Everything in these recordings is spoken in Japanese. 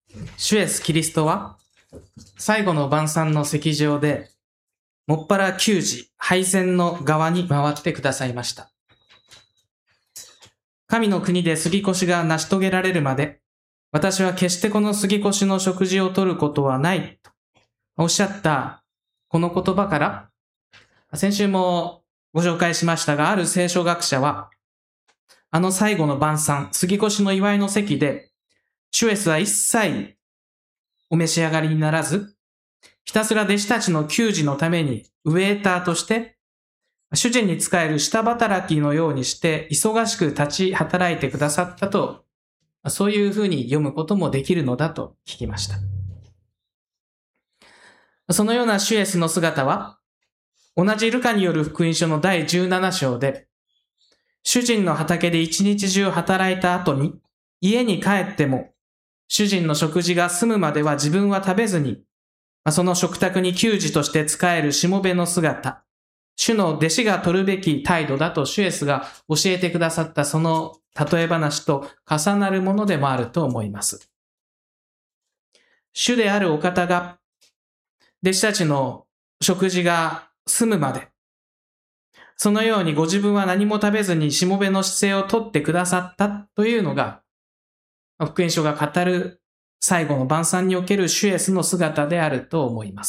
主イエスキリストは最後の晩餐の席上でもっぱら給仕、配膳の側に回ってくださいました。神の国で杉越が成し遂げられるまで、私は決してこの杉越の食事を取ることはないとおっしゃったこの言葉から、先週もご紹介しましたが、ある聖書学者は、あの最後の晩餐、杉越の祝いの席で、主イエスは一切お召し上がりにならず、ひたすら弟子たちの給仕のためにウェーターとして、主人に仕える下働きのようにして忙しく立ち働いてくださったと、そういうふうに読むこともできるのだと聞きました。そのような主イエスの姿は、同じルカによる福音書の第17章で、主人の畑で一日中働いた後に、家に帰っても、主人の食事が済むまでは自分は食べずに、その食卓に給仕として仕えるしもべの姿、主の弟子が取るべき態度だと主イエスが教えてくださったその例え話と重なるものでもあると思います。主であるお方が、弟子たちの食事が済むまで、そのようにご自分は何も食べずにしもべの姿勢をとってくださったというのが、福音書が語る最後の晩餐における主イエスの姿であると思います。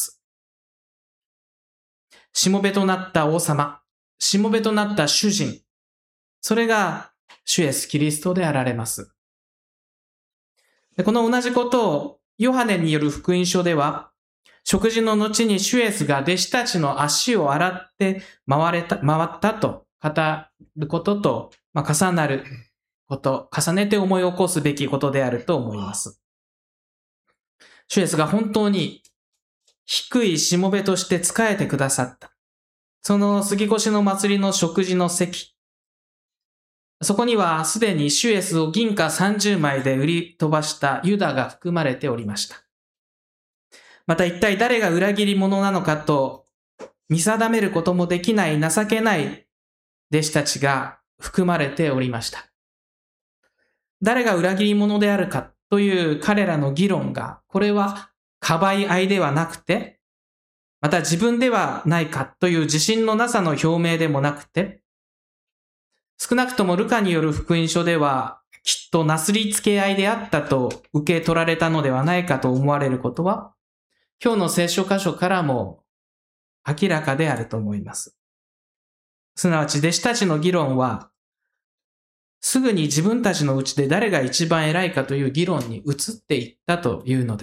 しもべとなった王様、しもべとなった主人、それが主イエスキリストであられます。この同じことをヨハネによる福音書では、食事の後に主イエスが弟子たちの足を洗って回ったと語ることと、重なること、重ねて思い起こすべきことであると思います。主イエスが本当に低いしもべとして仕えてくださった。その杉越の祭りの食事の席。そこにはすでに主イエスを銀貨30枚で売り飛ばしたユダが含まれておりました。また一体誰が裏切り者なのかと見定めることもできない情けない弟子たちが含まれておりました。誰が裏切り者であるかという彼らの議論が、これはかばい合いではなくて、また自分ではないかという自信のなさの表明でもなくて、少なくともルカによる福音書では、きっとなすりつけ合いであったと受け取られたのではないかと思われることは、今日の聖書箇所からも明らかであると思います。すなわち弟子たちの議論は、すぐに自分たちのうちで誰が一番偉いかという議論に移っていったというのです。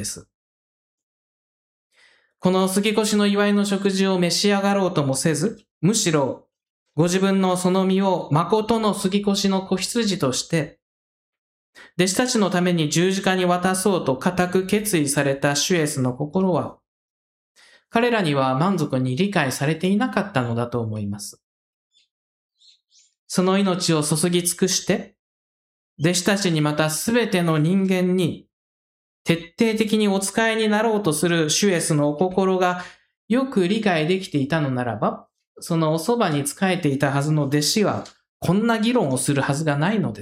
この杉越の祝いの食事を召し上がろうともせず、むしろご自分のその身を誠の杉越の子羊として、弟子たちのために十字架に渡そうと固く決意された主イエスの心は、彼らには満足に理解されていなかったのだと思います。その命を注ぎ尽くして、弟子たちにまたすべての人間に徹底的にお使いになろうとする主イエスのお心がよく理解できていたのならば、そのおそばに仕えていたはずの弟子はこんな議論をするはずがないのです。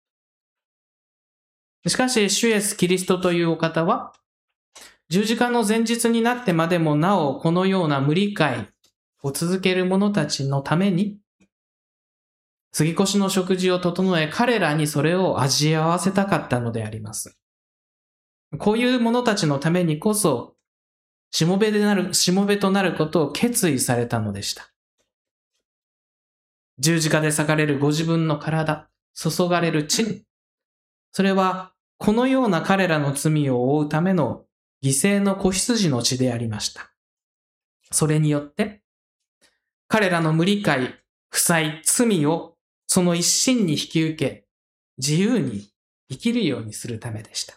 しかし主イエスキリストというお方は、十字架の前日になってまでもなおこのような無理解を続ける者たちのために、杉越の食事を整え、彼らにそれを味合わせたかったのであります。こういう者たちのためにこそ、しもべとなることを決意されたのでした。十字架で裂かれるご自分の体、注がれる血。それは、このような彼らの罪を負うための犠牲の子羊の血でありました。それによって、彼らの無理解、負債、罪をその一心に引き受け、自由に生きるようにするためでした。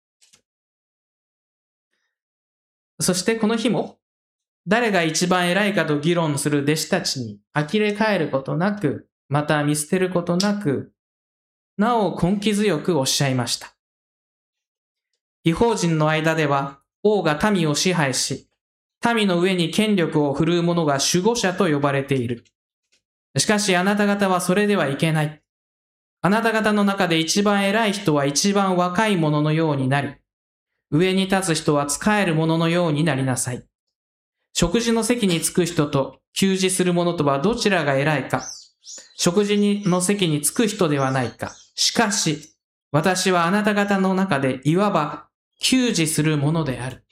そしてこの日も、誰が一番偉いかと議論する弟子たちに呆れ返ることなく、また見捨てることなく、なお根気強くおっしゃいました。異邦人の間では、王が民を支配し、民の上に権力を振るう者が守護者と呼ばれている。しかしあなた方はそれではいけない。あなた方の中で一番偉い人は一番若い者のようになり、 上に立つ人は仕える者のようになりなさい。食事の席に着く人と給仕する者とはどちらが偉いか。食事の席に着く人ではないか。しかし、私はあなた方の中でいわば給仕する者である。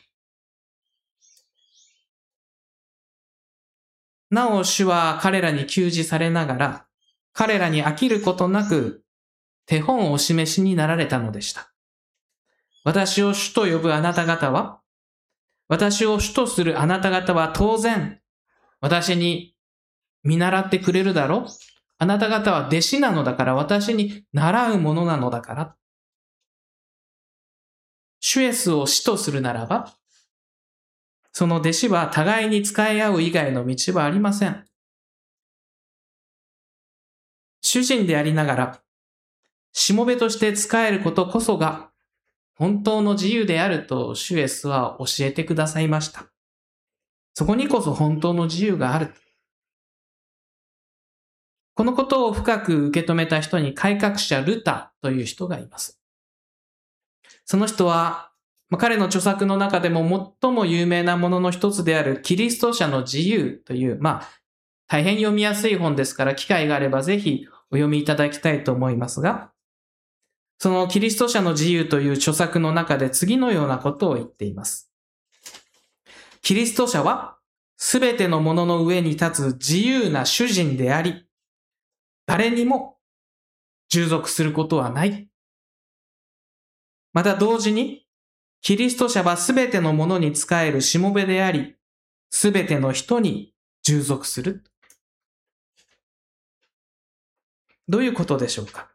なお主は彼らに給仕されながら、彼らに飽きることなく手本をお示しになられたのでした。私を主と呼ぶあなた方は、私を主とするあなた方は当然、私に見習ってくれるだろう。あなた方は弟子なのだから、私に習うものなのだから。主イエスを師とするならば、その弟子は互いに仕え合う以外の道はありません。主人でありながら、しもべとして仕えることこそが本当の自由であると主イエスは教えてくださいました。そこにこそ本当の自由がある。このことを深く受け止めた人に改革者ルターという人がいます。その人は、彼の著作の中でも最も有名なものの一つであるキリスト者の自由という、大変読みやすい本ですから機会があればぜひお読みいただきたいと思いますが、そのキリスト者の自由という著作の中で次のようなことを言っています。キリスト者はすべてのものの上に立つ自由な主人であり、誰にも従属することはない。また同時に、キリスト者はすべてのものに仕えるしもべであり、すべての人に従属する。どういうことでしょうか。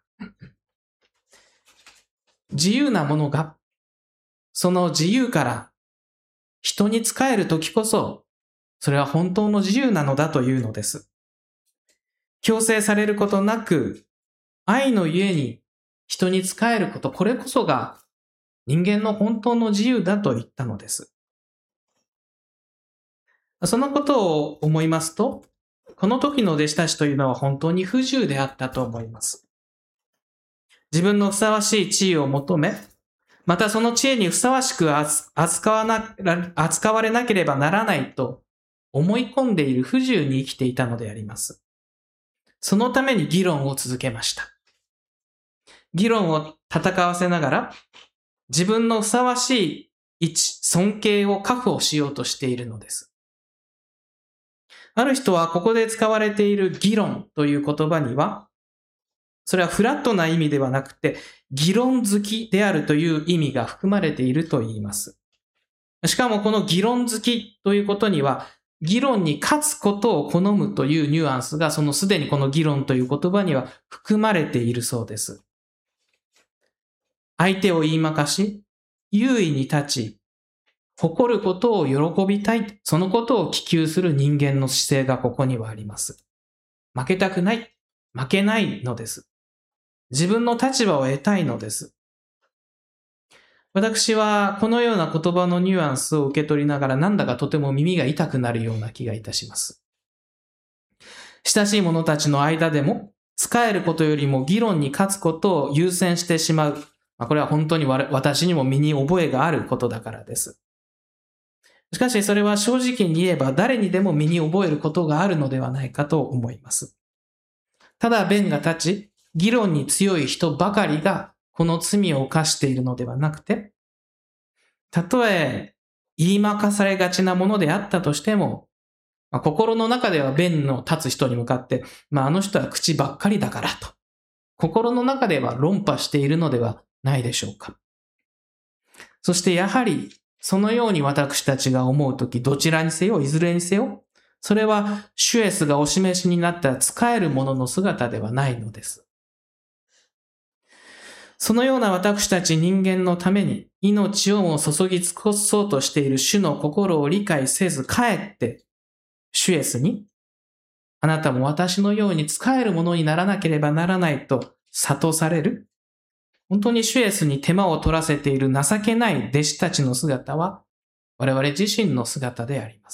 自由なものが、その自由から人に仕えるときこそ、それは本当の自由なのだというのです。強制されることなく、愛のゆえに人に仕えること、これこそが人間の本当の自由だと言ったのです。そのことを思いますと、この時の弟子たちというのは本当に不自由であったと思います。自分のふさわしい地位を求め、またその地位にふさわしく扱われなければならないと思い込んでいる不自由に生きていたのであります。そのために議論を続けました。議論を戦わせながら、自分のふさわしい位置、尊敬を確保しようとしているのです。ある人はここで使われている議論という言葉には、それはフラットな意味ではなくて、議論好きであるという意味が含まれていると言います。しかもこの議論好きということには、議論に勝つことを好むというニュアンスが、そのすでにこの議論という言葉には含まれているそうです。相手を言いまかし、優位に立ち、誇ることを喜びたい、そのことを希求する人間の姿勢がここにはあります。負けたくない、負けないのです。自分の立場を得たいのです。私はこのような言葉のニュアンスを受け取りながらなんだかとても耳が痛くなるような気がいたします。親しい者たちの間でも、仕えることよりも議論に勝つことを優先してしまう。これは本当に私にも身に覚えがあることだからです。しかしそれは正直に言えば誰にでも身に覚えることがあるのではないかと思います。ただ弁が立ち、議論に強い人ばかりがこの罪を犯しているのではなくて、たとえ言いまかされがちなものであったとしても、心の中では弁の立つ人に向かって、あの人は口ばっかりだからと、心の中では論破しているのではないでしょうか。そしてやはり、そのように私たちが思うとき、どちらにせよ、いずれにせよ、それは主イエスがお示しになった仕える者の姿ではないのです。そのような私たち人間のために命をも注ぎ尽くそうとしている主の心を理解せず、かえって主イエスに、あなたも私のように仕える者にならなければならないと諭される。本当に主イエスに手間を取らせている情けない弟子たちの姿は、我々自身の姿であります。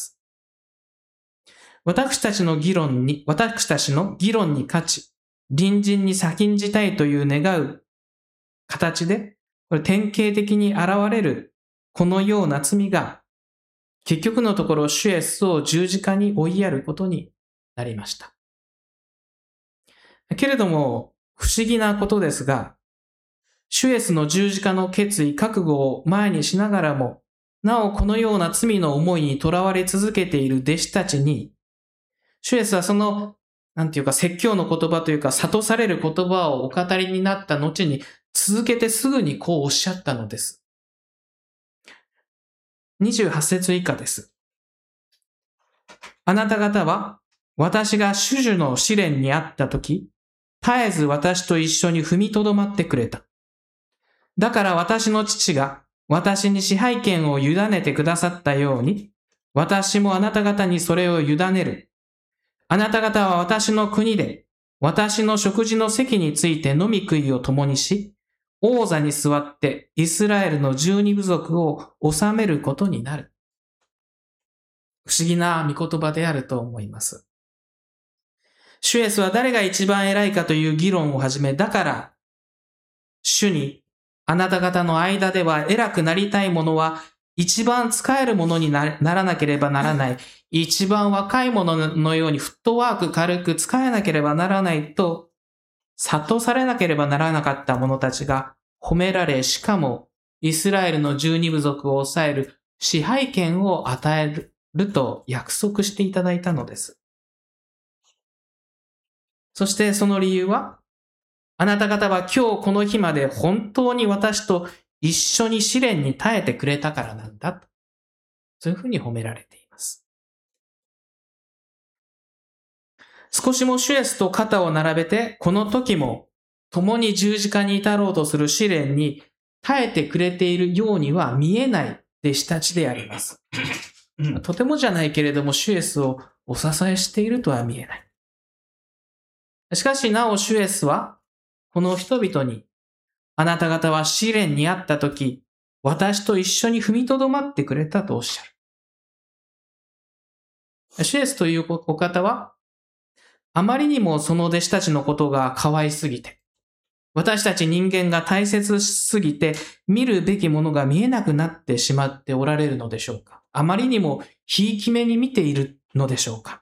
私たちの議論に勝ち、隣人に先んじたいという願う形で、これ典型的に現れるこのような罪が結局のところ主イエスを十字架に追いやることになりました。けれども不思議なことですが、主イエスの十字架の決意覚悟を前にしながらも、なおこのような罪の思いにとらわれ続けている弟子たちに、主イエスはその説教の言葉というか、諭される言葉をお語りになった後に、続けてすぐにこうおっしゃったのです。28節以下です。あなた方は、私が主樹の試練にあったとき、絶えず私と一緒に踏みとどまってくれた。だから私の父が私に支配権を委ねてくださったように、私もあなた方にそれを委ねる。あなた方は私の国で、私の食事の席について飲み食いを共にし、王座に座ってイスラエルの12部族を治めることになる。不思議な御言葉であると思います。主イエスは誰が一番偉いかという議論を始め、だから、主に、あなた方の間では偉くなりたい者は、一番使えるものにならなければならない。一番若い者のようにフットワーク軽く使えなければならないと、諭されなければならなかった者たちが褒められ、しかもイスラエルの12部族を抑える支配権を与えると約束していただいたのです。そしてその理由は、あなた方は今日この日まで本当に私と一緒に試練に耐えてくれたからなんだと。そういうふうに褒められています。少しも主イエスと肩を並べて、この時も共に十字架に至ろうとする試練に耐えてくれているようには見えない弟子たちであります。とてもじゃないけれども、主イエスをお支えしているとは見えない。しかしなお主イエスは、この人々に、あなた方は試練にあったとき、私と一緒に踏みとどまってくれたとおっしゃる。主イエスというお方は、あまりにもその弟子たちのことが可愛すぎて、私たち人間が大切すぎて、見るべきものが見えなくなってしまっておられるのでしょうか。あまりにもひいき目に見ているのでしょうか。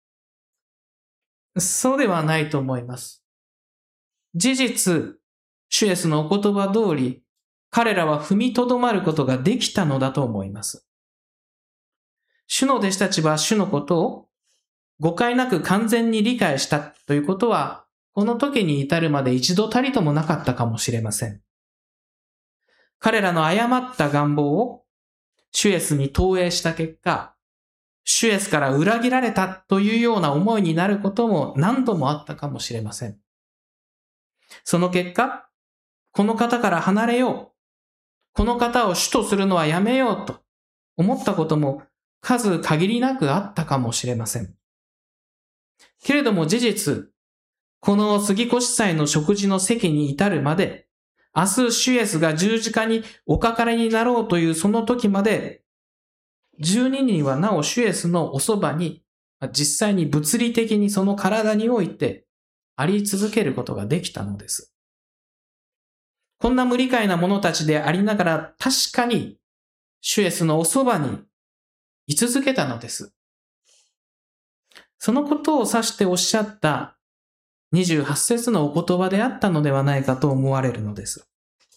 そうではないと思います。事実、主イエスのお言葉通り、彼らは踏みとどまることができたのだと思います。主の弟子たちは主のことを誤解なく完全に理解したということは、この時に至るまで一度たりともなかったかもしれません。彼らの誤った願望を主イエスに投影した結果、主イエスから裏切られたというような思いになることも何度もあったかもしれません。その結果、この方から離れよう。この方を主とするのはやめようと思ったことも数限りなくあったかもしれません。けれども事実、この杉越祭の食事の席に至るまで、明日主イエスが十字架におかかりになろうというその時まで、12人はなお主イエスのおそばに、実際に物理的にその体においてあり続けることができたのです。こんな無理解な者たちでありながら確かに主イエスのおそばに居続けたのです。そのことを指しておっしゃった28節のお言葉であったのではないかと思われるのです。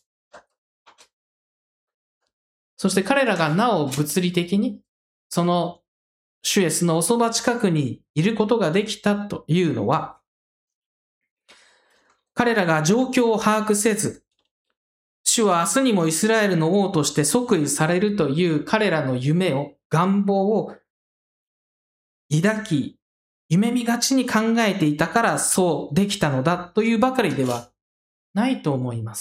そして彼らがなお物理的にその主イエスのおそば近くにいることができたというのは、彼らが状況を把握せず、主は明日にもイスラエルの王として即位されるという彼らの夢を、願望を抱き、夢見がちに考えていたからそうできたのだというばかりではないと思います。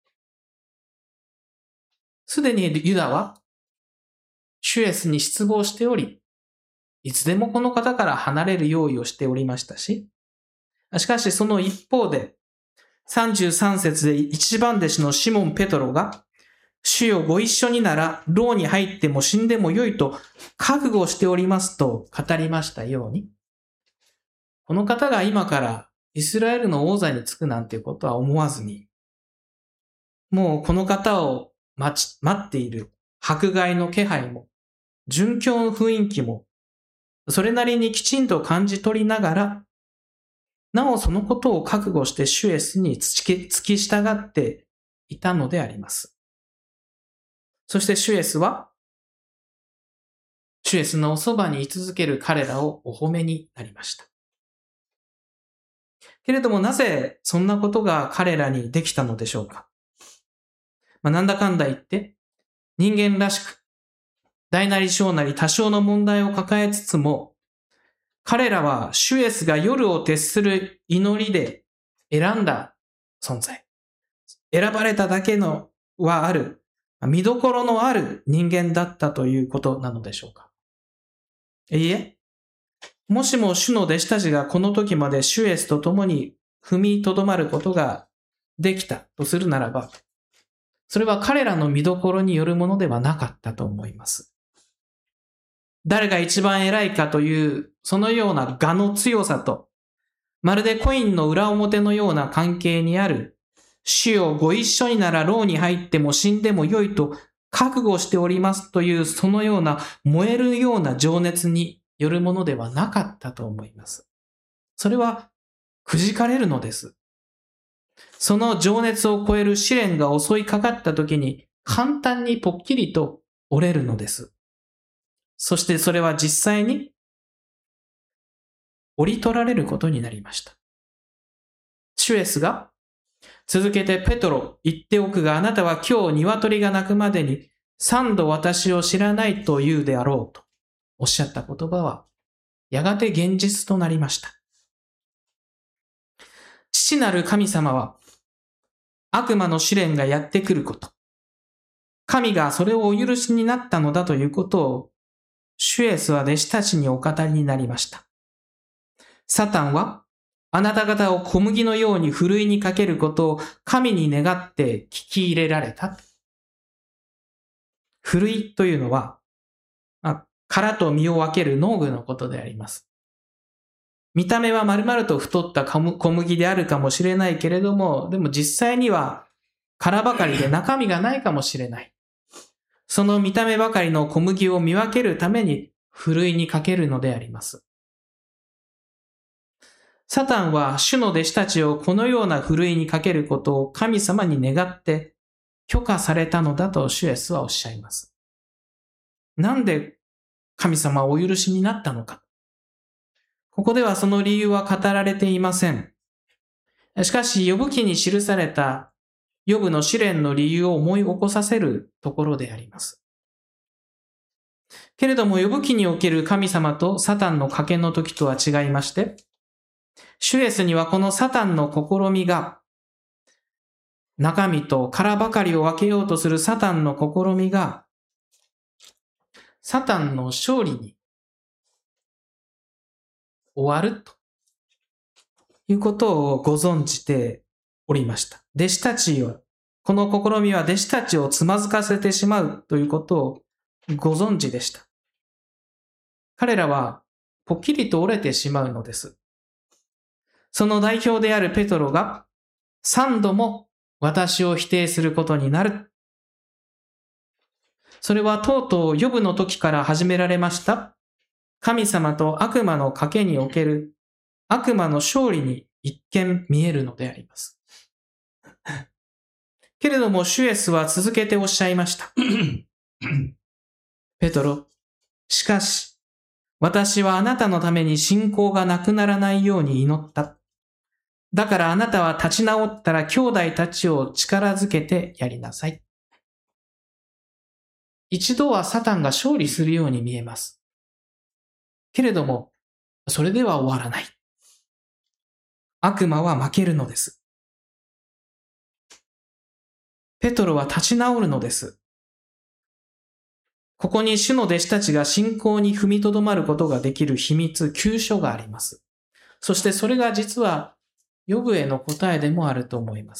すでにユダは主イエスに失望しており、いつでもこの方から離れる用意をしておりましたし、しかしその一方で、33節で一番弟子のシモン・ペトロが、主よご一緒になら、牢に入っても死んでもよいと覚悟しておりますと語りましたように、この方が今からイスラエルの王座につくなんていうことは思わずに、もうこの方を待っている迫害の気配も、殉教の雰囲気も、それなりにきちんと感じ取りながら、なおそのことを覚悟して主イエスに付き従っていたのであります。そして主イエスは、主イエスのおそばに居続ける彼らをお褒めになりました。けれどもなぜそんなことが彼らにできたのでしょうか。なんだかんだ言って、人間らしく、大なり小なり多少の問題を抱えつつも、彼らは主イエスが夜を徹する祈りで選んだ存在。選ばれただけのはある、見どころのある人間だったということなのでしょうか。いいえ、もしも主の弟子たちがこの時まで主イエスと共に踏みとどまることができたとするならば、それは彼らの見どころによるものではなかったと思います。誰が一番偉いかという、そのような我の強さと、まるでコインの裏表のような関係にある、主よご一緒になら牢に入っても死んでもよいと覚悟しておりますという、そのような燃えるような情熱によるものではなかったと思います。それはくじかれるのです。その情熱を超える試練が襲いかかった時に簡単にぽっきりと折れるのです。そしてそれは実際に折り取られることになりました。主イエスが続けてペトロ、言っておくがあなたは今日鶏が鳴くまでに3度私を知らないと言うであろうとおっしゃった言葉はやがて現実となりました。父なる神様は悪魔の試練がやってくること、神がそれをお許しになったのだということを主イエスは弟子たちにお語りになりました。サタンはあなた方を小麦のようにふるいにかけることを神に願って聞き入れられた。ふるいというのは、殻と実を分ける農具のことであります。見た目は丸々と太った小麦であるかもしれないけれども、でも実際には殻ばかりで中身がないかもしれない。その見た目ばかりの小麦を見分けるためにふるいにかけるのであります。サタンは主の弟子たちをこのようなふるいにかけることを神様に願って許可されたのだと主イエスはおっしゃいます。なんで神様はお許しになったのか。ここではその理由は語られていません。しかし、ヨブ記に記されたヨブの試練の理由を思い起こさせるところであります。けれども、ヨブ記における神様とサタンの賭けの時とは違いまして、主イエスにはこのサタンの試みが、中身と殻ばかりを分けようとするサタンの試みが、サタンの勝利に終わるということをご存じておりました。弟子たちを、この試みは弟子たちをつまずかせてしまうということをご存知でした。彼らはぽっきりと折れてしまうのです。その代表であるペトロが3度も私を否定することになる。それはとうとうヨブの時から始められました神様と悪魔の賭けにおける悪魔の勝利に一見見えるのであります。けれども主イエスは続けておっしゃいました。ペトロ、しかし私はあなたのために信仰がなくならないように祈った。だからあなたは立ち直ったら兄弟たちを力づけてやりなさい。一度はサタンが勝利するように見えます。けれども、それでは終わらない。悪魔は負けるのです。ペトロは立ち直るのです。ここに主の弟子たちが信仰に踏みとどまることができる秘密、急所があります。そしてそれが実はヨブへの答えでもあると思います。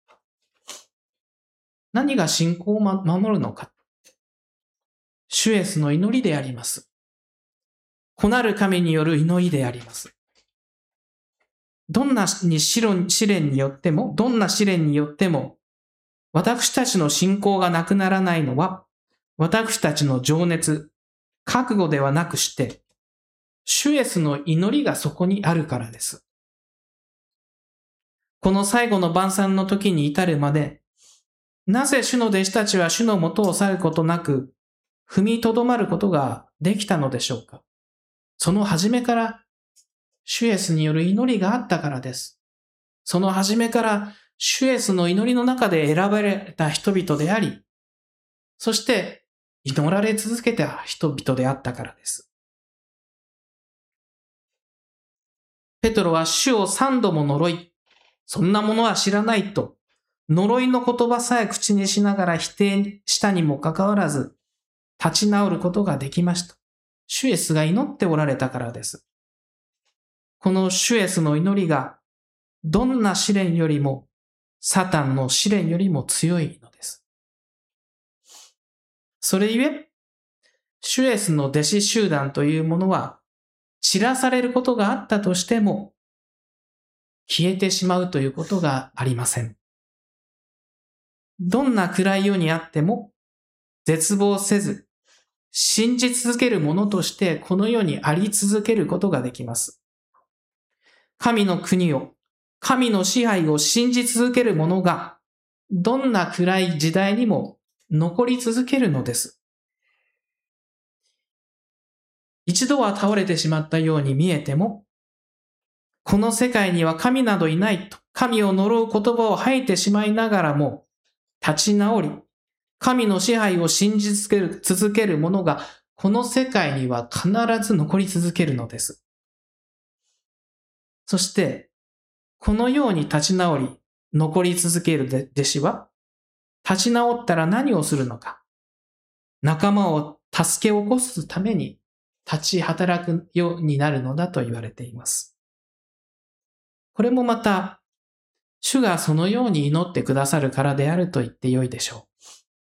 何が信仰を守るのか。主イエスの祈りであります。子なる神による祈りであります。どんな試練によっても、私たちの信仰がなくならないのは、 私たちの情熱、覚悟ではなくして、主イエスの祈りがそこにあるからです。この最後の晩餐の時に至るまで、なぜ主の弟子たちは主の元を去ることなく、踏みとどまることができたのでしょうか。その初めから、主イエスによる祈りがあったからです。その初めから、主イエスの祈りの中で選ばれた人々であり、そして祈られ続けた人々であったからです。ペトロは主を3度も呪い、そんなものは知らないと、呪いの言葉さえ口にしながら否定したにもかかわらず、立ち直ることができました。主イエスが祈っておられたからです。この主イエスの祈りが、どんな試練よりも、サタンの試練よりも強いのです。それゆえ、主イエスの弟子集団というものは、散らされることがあったとしても、消えてしまうということがありません。どんな暗い世にあっても、絶望せず、信じ続けるものとしてこの世にあり続けることができます。神の国を、神の支配を信じ続ける者が、どんな暗い時代にも残り続けるのです。一度は倒れてしまったように見えても、この世界には神などいないと、神を呪う言葉を吐いてしまいながらも、立ち直り、神の支配を信じ続ける者が、この世界には必ず残り続けるのです。そして、このように立ち直り、残り続ける弟子は、立ち直ったら何をするのか。仲間を助け起こすために立ち働くようになるのだと言われています。これもまた、主がそのように祈ってくださるからであると言ってよいでしょ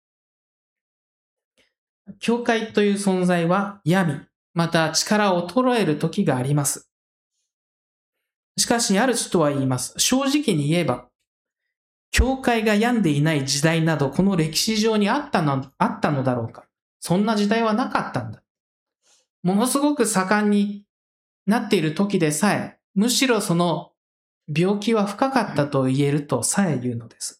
う。教会という存在は病み、また力を衰える時があります。しかしある人は言います。正直に言えば、教会が病んでいない時代などこの歴史上にあったのだろうか。そんな時代はなかったんだ。ものすごく盛んになっている時でさえ、むしろその病気は深かったと言えるとさえ言うのです。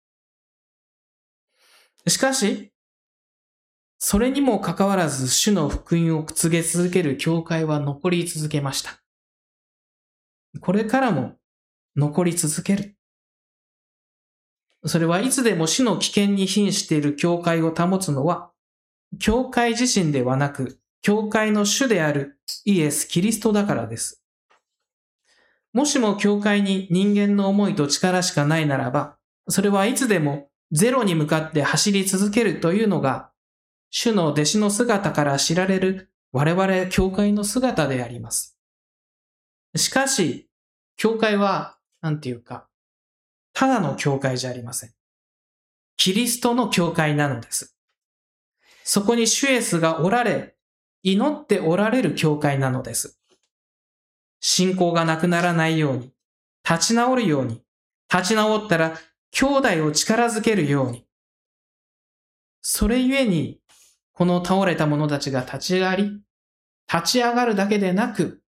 しかし、それにもかかわらず主の福音を告げ続ける教会は残り続けました。これからも残り続ける。それはいつでも死の危険に瀕している教会を保つのは、教会自身ではなく、教会の主であるイエス・キリストだからです。もしも教会に人間の思いと力しかないならば、それはいつでもゼロに向かって走り続けるというのが、主の弟子の姿から知られる我々教会の姿であります。しかし、教会は、ただの教会じゃありません。キリストの教会なのです。そこに主イエスがおられ、祈っておられる教会なのです。信仰がなくならないように、立ち直るように、立ち直ったら兄弟を力づけるように。それゆえに、この倒れた者たちが立ち上がるだけでなく、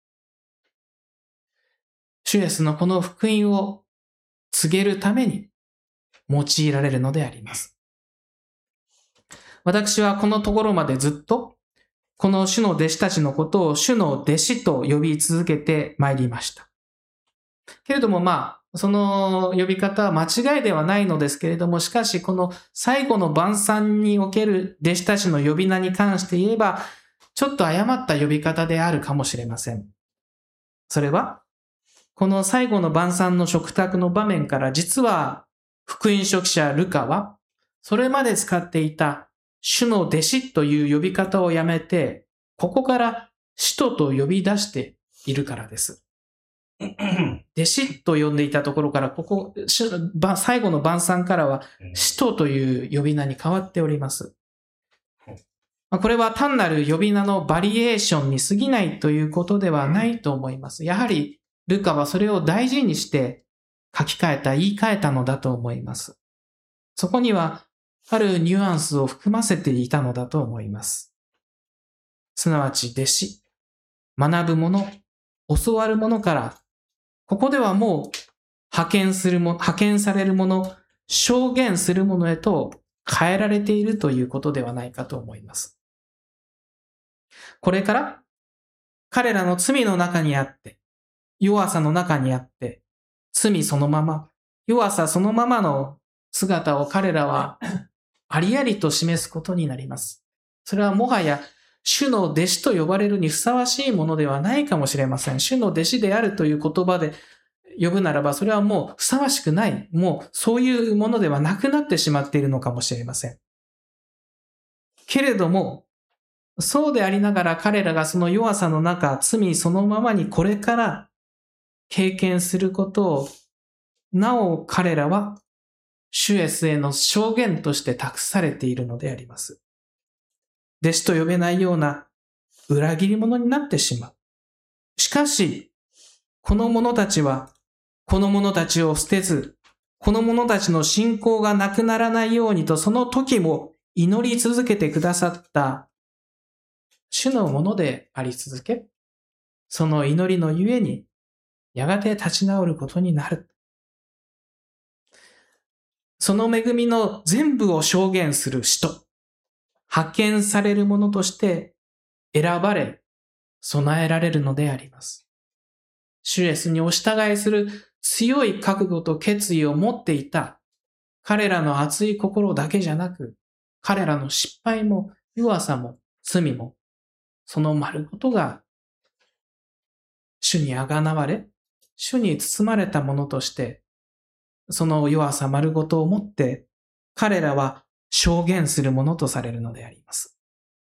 主イエスのこの福音を告げるために用いられるのであります。私はこのところまでずっと、この主の弟子たちのことを主の弟子と呼び続けてまいりました。けれどもその呼び方は間違いではないのですけれども、しかしこの最後の晩餐における弟子たちの呼び名に関して言えば、ちょっと誤った呼び方であるかもしれません。それは、この最後の晩餐の食卓の場面から実は福音書記者ルカは、それまで使っていた主の弟子という呼び方をやめて、ここから使徒と呼び出しているからです。弟子と呼んでいたところから、最後の晩餐からは使徒という呼び名に変わっております。これは単なる呼び名のバリエーションに過ぎないということではないと思います。やはりルカはそれを大事にして言い換えたのだと思います。そこにはあるニュアンスを含ませていたのだと思います。すなわち弟子、学ぶもの、教わるものから、ここではもう派遣されるもの、証言するものへと変えられているということではないかと思います。これから彼らの罪の中にあって、弱さの中にあって、罪そのまま、弱さそのままの姿を彼らはありありと示すことになります。それはもはや主の弟子と呼ばれるにふさわしいものではないかもしれません。主の弟子であるという言葉で呼ぶならば、それはもうふさわしくない、もうそういうものではなくなってしまっているのかもしれません。けれども、そうでありながら彼らがその弱さの中、罪そのままにこれから経験することを、なお彼らは主イエスへの証言として託されているのであります。弟子と呼べないような裏切り者になってしまう。しかし、この者たちは、この者たちを捨てず、この者たちの信仰がなくならないようにと、その時も祈り続けてくださった主のものであり続け、その祈りのゆえに、やがて立ち直ることになる。その恵みの全部を証言する使徒、派遣されるものとして選ばれ、備えられるのであります。主イエスにお従いする強い覚悟と決意を持っていた彼らの熱い心だけじゃなく、彼らの失敗も弱さも罪も、その丸ごとが主にあがなわれ、主に包まれたものとして、その弱さ丸ごとをもって彼らは証言するものとされるのであります。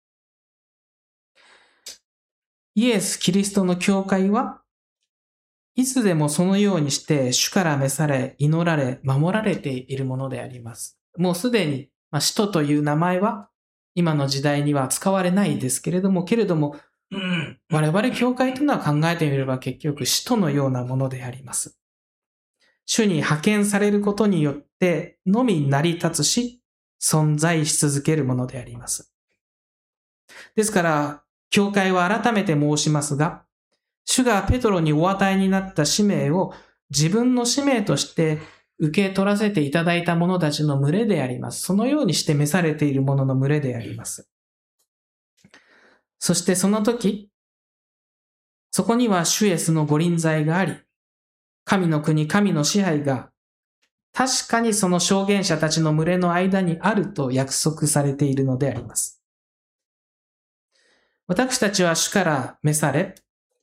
イエス・キリストの教会はいつでもそのようにして主から召され、祈られ、守られているものであります。もうすでに、使徒という名前は今の時代には使われないですけれども、我々教会というのは考えてみれば結局使徒のようなものであります。主に派遣されることによってのみ成り立つし、存在し続けるものであります。ですから、教会は改めて申しますが、主がペトロにお与えになった使命を自分の使命として受け取らせていただいた者たちの群れであります。そのようにして召されている者の群れであります。そしてその時、そこには主イエスの御臨在があり、神の国、神の支配が確かにその証言者たちの群れの間にあると約束されているのであります。私たちは主から召され、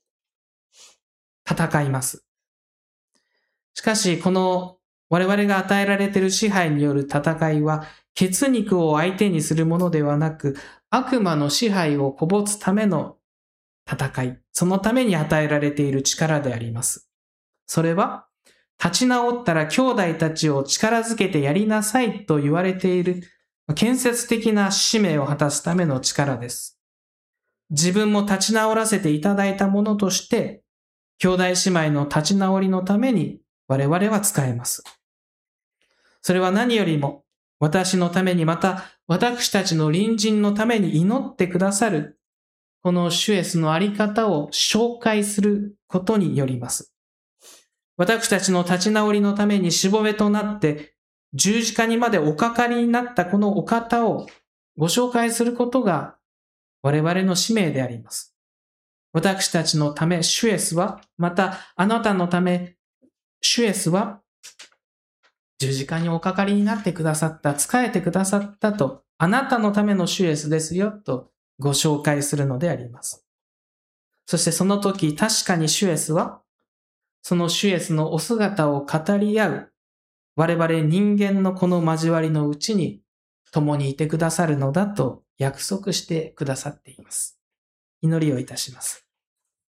戦います。しかし、この我々が与えられている支配による戦いは、血肉を相手にするものではなく、悪魔の支配をこぼつための戦い、そのために与えられている力であります。それは、立ち直ったら兄弟たちを力づけてやりなさいと言われている建設的な使命を果たすための力です。自分も立ち直らせていただいたものとして、兄弟姉妹の立ち直りのために我々は使えます。それは何よりも私のためにまた私たちの隣人のために祈ってくださるこの主イエスのあり方を紹介することによります。私たちの立ち直りのためにしもべとなって十字架にまでおかかりになったこのお方をご紹介することが我々の使命であります。私たちのため主イエスは、またあなたのため主イエスは十字架におかかりになってくださった、仕えてくださったと、あなたのための主イエスですよとご紹介するのであります。そしてその時確かに主イエスはその主イエスのお姿を語り合う我々人間のこの交わりのうちに共にいてくださるのだと約束してくださっています。祈りをいたします。